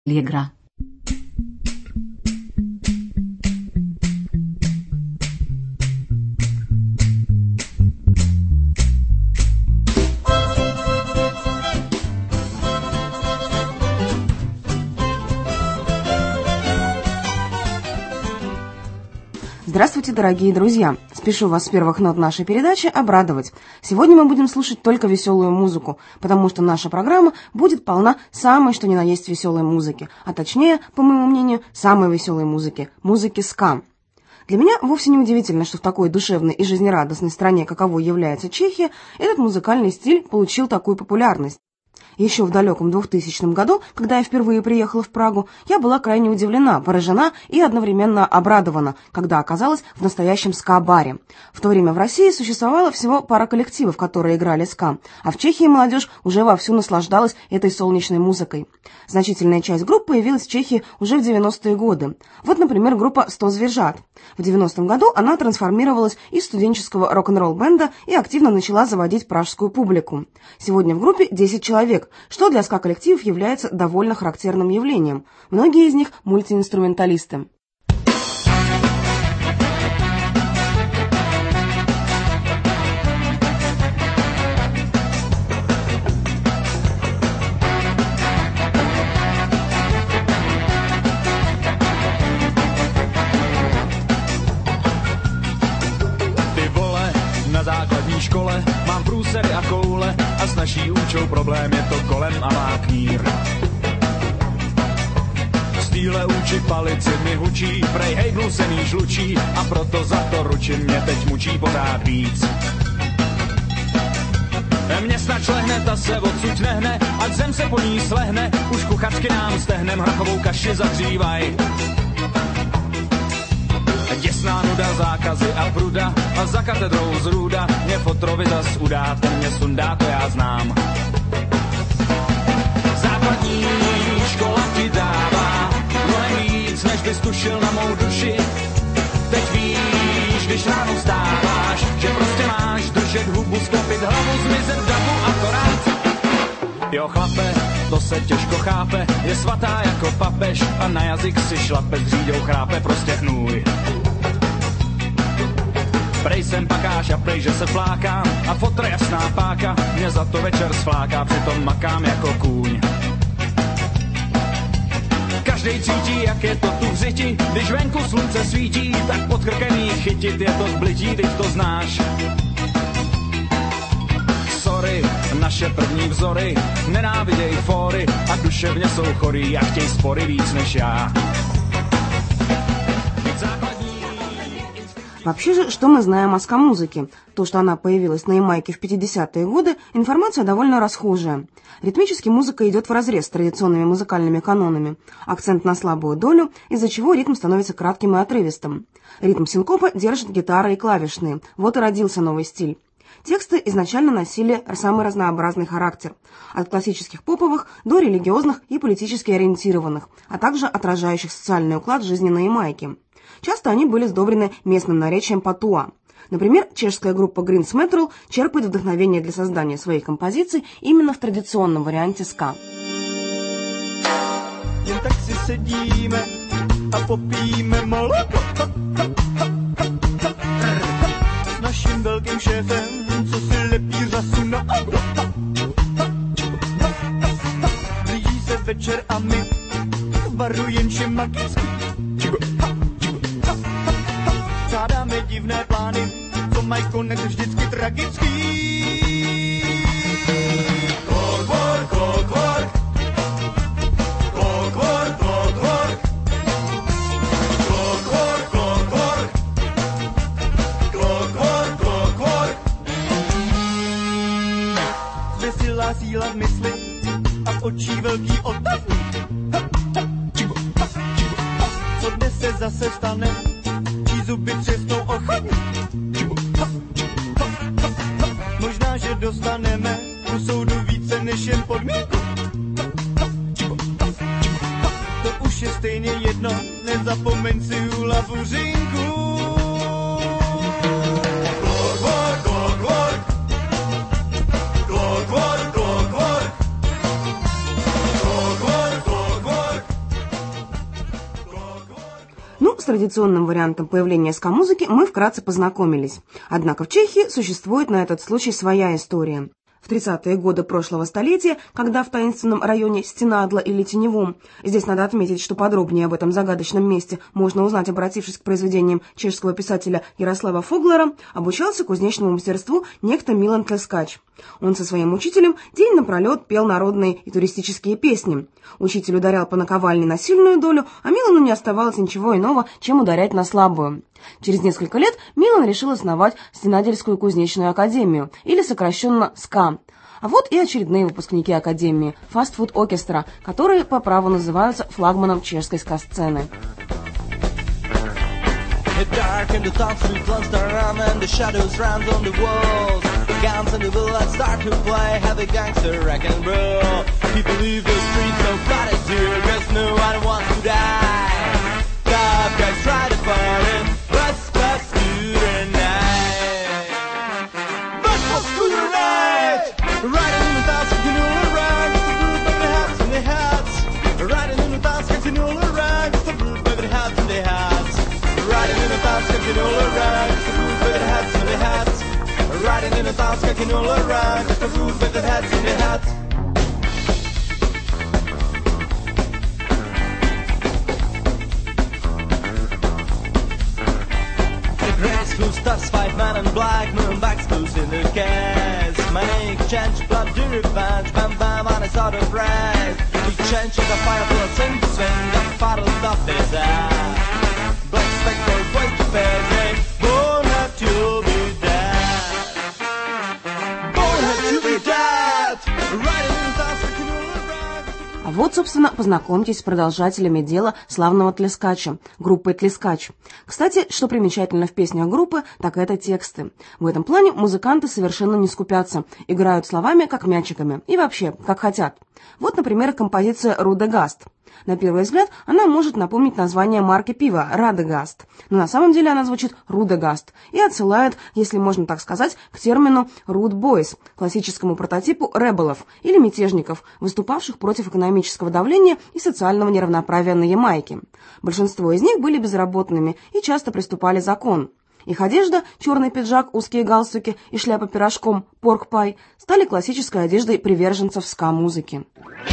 Игра. Здравствуйте, дорогие друзья! Спешу вас с первых нот нашей передачи обрадовать. Сегодня мы будем слушать только веселую музыку, потому что наша программа будет полна самой что ни на есть веселой музыки, а точнее, по моему мнению, самой веселой музыки – музыки ска. Для меня вовсе не удивительно, что в такой душевной и жизнерадостной стране, каковой является Чехия, этот музыкальный стиль получил такую популярность. Еще в далеком 2000 году, когда я впервые приехала в Прагу, я была крайне удивлена, поражена и одновременно обрадована, когда оказалась в настоящем ска-баре. В то время в России существовало всего пара коллективов, которые играли ска, а в Чехии молодежь уже вовсю наслаждалась этой солнечной музыкой. Значительная часть групп появилась в Чехии уже в 90-е годы. Вот, например, группа «100 звержат». В 90-м году она трансформировалась из студенческого рок-н-ролл-бенда и активно начала заводить пражскую публику. Сегодня в группе 10 человек, что для ска-коллективов является довольно характерным явлением. Многие из них мультиинструменталисты. Na základní škole mám průsery a koule a s naší účou problém je to kolem a má knír. Z týhle úči palici mi hučí, prej hejblu se mý žlučí a proto za to ručím mě teď mučí pořád víc. Mě snad šlehne, ta se odsud nehne, ať zem se po ní slehne, už kuchačky nám stehnem hrachovou kaši zahřívaj. Děsná nuda, zákazy a pruda a za katedrou zrůda mě fotrovi zas udá, ten mě sundá, to já znám. Základní škola ti dává mnohem víc, než bys tušil na mou duši. Teď víš, když ráno vstáváš, že prostě máš držet hubu, sklopit hlavu, zmizet v davu a to rád. Jo chlape, to se těžko chápe, je svatá jako papež a na jazyk si šlape, s říďou chrápe, prostě hnůj. Prej jsem pakáš a prej, že se flákám a fotra jasná páka mě za to večer sfláká, přitom makám jako kůň. Každej cítí, jak je to tu v řiti, když venku slunce svítí, tak podkrkený chytit je to zblití, teď to znáš. Sorry, naše první vzory nenáviděj fóry a duševně jsou chorý a chtěj spory víc než já. Вообще же, что мы знаем о ска-музыке? То, что она появилась на Ямайке в 50-е годы, информация довольно расхожая. Ритмически музыка идет вразрез с традиционными музыкальными канонами. Акцент на слабую долю, из-за чего ритм становится кратким и отрывистым. Ритм синкопа держит гитара и клавишные. Вот и родился новый стиль. Тексты изначально носили самый разнообразный характер, от классических поповых до религиозных и политически ориентированных, а также отражающих социальный уклад жизни на Ямайке. Часто они были сдобрены местным наречием патуа. Например, чешская группа Grins Metal черпает вдохновение для создания своих композиций именно в традиционном варианте ска. Jen tak si sedíme a popijeme moloko s naším velkým šéfem, co si lepí řasu na auto. Blíží se večer a my varujem čím magicky. Žádáme divné plány, co mají konec vždycky tragický. Clockwork, clockwork, clockwork, clockwork, clockwork, clockwork, clockwork, clockwork. Zběsilá síla v mysli a v očí velký otazník. Co dnes se zase stane? Zuby třesnou o chodník. Možná, že dostaneme u soudu více než jen podmínku. To už je stejně jedno, nezapomeň si u lavuřinku. Clockwork, clockwork, clockwork, clockwork, clockwork, clockwork. традиционным вариантом появления ска-музыки мы вкратце познакомились. Однако в Чехии существует на этот случай своя история. В 30-е годы прошлого столетия, когда в таинственном районе Стенадла или Теневом, здесь надо отметить, что подробнее об этом загадочном месте можно узнать, обратившись к произведениям чешского писателя Ярослава Фоглера, обучался кузнечному мастерству некто Милан Тлескач. Он со своим учителем день напролет пел народные и туристические песни. Учитель ударял по наковальне на сильную долю, а Милану не оставалось ничего иного, чем ударять на слабую. Через несколько лет Милан решил основать Стенадельскую кузнечную академию, или сокращенно СКА. А вот и очередные выпускники академии Fast Food Orchestra, которые по праву называются флагманом чешской ска-сцены. Riding in a dance, kicking all around, just the roof with the hats in the hats. The graceful stuffs, 5 men in black, moonbacks loose in the gas. Make change, blood to revenge, bam bam on his out of breath. He changed the fire for a swing to swing, the bottle stuff is out. Black spectre, wait to bear me, born have to be dead. А вот, собственно, познакомьтесь с продолжателями дела славного Тлескача, группой Тлескач. Кстати, что примечательно в песнях группы, так это тексты. В этом плане музыканты совершенно не скупятся, играют словами как мячиками и вообще, как хотят. Вот, например, композиция «Рудегаст». На первый взгляд она может напомнить название марки пива «Радегаст», но на самом деле она звучит «Рудегаст» и отсылает, если можно так сказать, к термину «Rude Boys», классическому прототипу ребелов или мятежников, выступавших против экономического давления и социального неравноправия на Ямайке. Большинство из них были безработными и часто приступали закон. Их одежда, черный пиджак, узкие галстуки и шляпа пирожком «Порк-пай» стали классической одеждой приверженцев ска-музыки.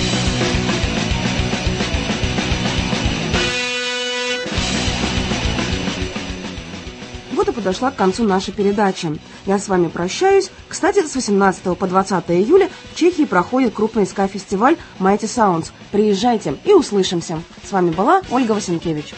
Вот и подошла к концу наша передача. Я с вами прощаюсь. Кстати, с 18 по 20 июля в Чехии проходит крупный ска-фестиваль Mighty Sounds. Приезжайте и услышимся. С вами была Ольга Васенкевич.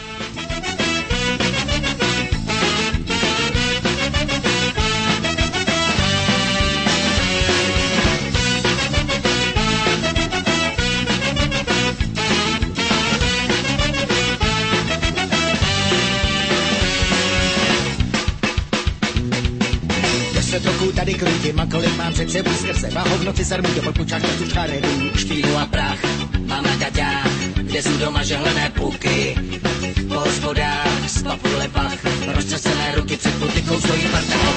Tady krutím a kolik mám před sebou skrze váhovnoci sarmu do podpučák z čáredů, špínu a prach. Mám na gaťách, kde jsou doma žehlené puky. Po hospodách, z papule pach, rozčasené ruky před potykou stojí parta.